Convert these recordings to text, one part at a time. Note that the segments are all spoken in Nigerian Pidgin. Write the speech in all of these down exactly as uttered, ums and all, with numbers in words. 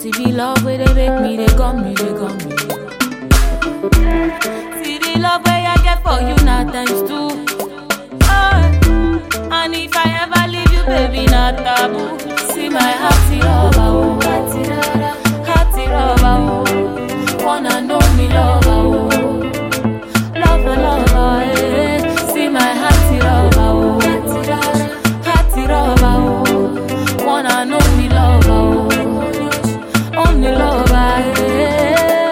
See the love where they make me, they got me, they got me. See the love where I get for you, not times two. Oh, and if I ever leave you, baby, not taboo. See my hearty lover, oh, hearty lover, hearty lover, oh, wanna know me lover, oh, lover, lover, eh. See my hearty lover, oh, hearty lover, hearty lover, oh, wanna know me lover, oh, only lover, eh.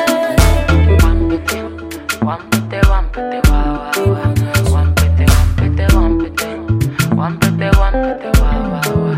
One pete, one pete, wow, wow, wow. One pete, one pete, one pete, one pete, one pete, wow, wow, wow.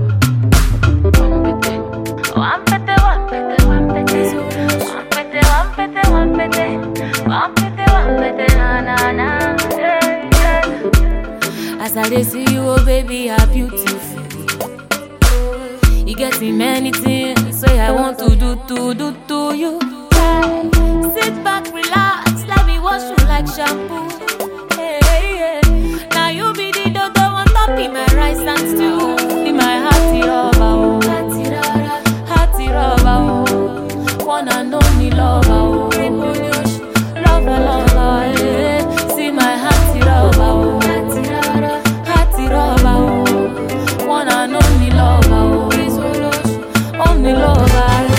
One pete, one pete, one pete, one pete, one pete, one pete, one pete, one pete, one pete, na na na. Yeah, yeah. As I dey see you, oh baby, how beautiful. You get me many things, so I want to do, to do to you. Sit back, relax, let me wash you like shampoo. Hey, hey, hey. Now you be the dodo on top of my rice and stew. Be my hearty lover, oh, hearty lover, hearty lover, oh, wanna know me lover, oh, lover, lover, eh. See my hearty lover, oh, hearty lover, hearty lover, oh, wanna know me lover, oh, only lover, eh.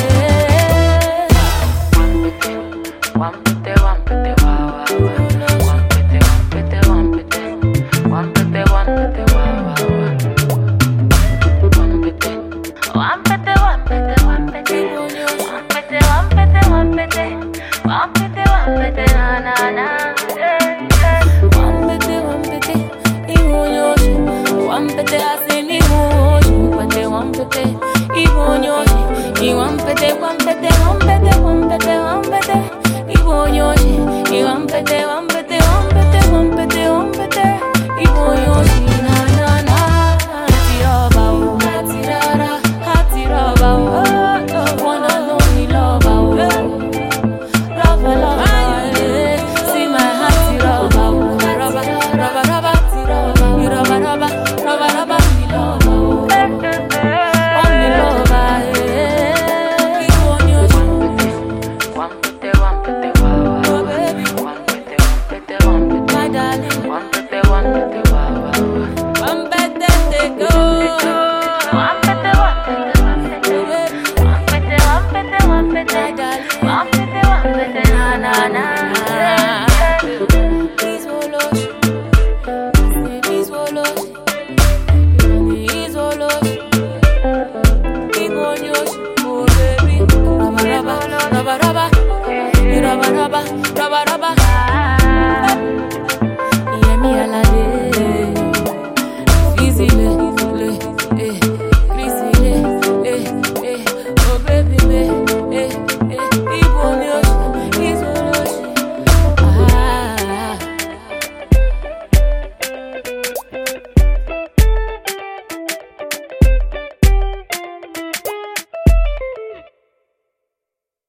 One pete, one pete, wow, wow, wow. One pete, one pete, one pete, one pete, one pete, wow, wow, wow. One pete, one pete, one pete, one pete, one pete, one pete, one pete, one pete, one pete, na na na. Yeah, yeah. One pete, one pete, iwonyoshi. One pete, asini iwonyoshi. One pete, one pete, iwonyoshi. I one pete, one pete, one pete, one pete, one pete, iwonyoshi. I one pete, one